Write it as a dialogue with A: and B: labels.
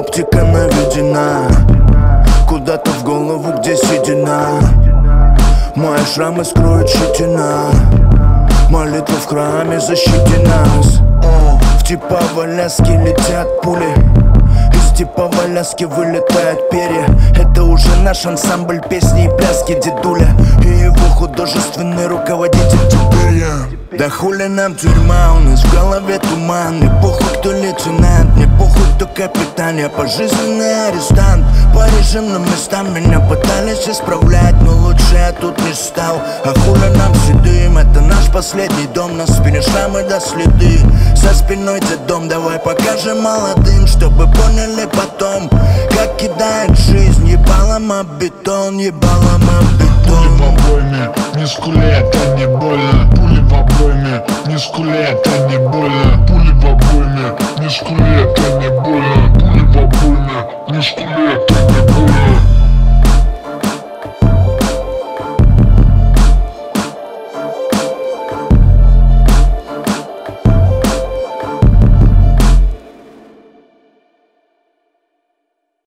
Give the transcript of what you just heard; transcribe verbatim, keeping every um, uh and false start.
A: Оптика наведена куда-то в голову, где седина. Мои шрамы скроют щетина. Молитва в храме, защити нас. В типовой ляске летят пули, из типовой ляски вылетают перья. Это уже наш ансамбль песни и пляски дедуля и его художественный руководитель теперь я. Да хули нам тюрьма, у нас в голове туман. Мне похуй, кто лейтенант, мне похуй, кто капитан. Я пожизненный арестант, по режимным местам меня пытались исправлять, но лучше я тут не стал. А хули нам седым, это наш последний дом. На спине шрамы до следы, за спиной дедом. Давай покажем молодым, чтобы поняли потом, как кидает жизнь ебалом об бетон, ебалом об бетон.
B: Пули в обойме, не скули, это не больно. Пули в обойме, не скули, это не больно. Пули в обойме, не скули, это не больно. Пули в обойме, не скули, это не больно.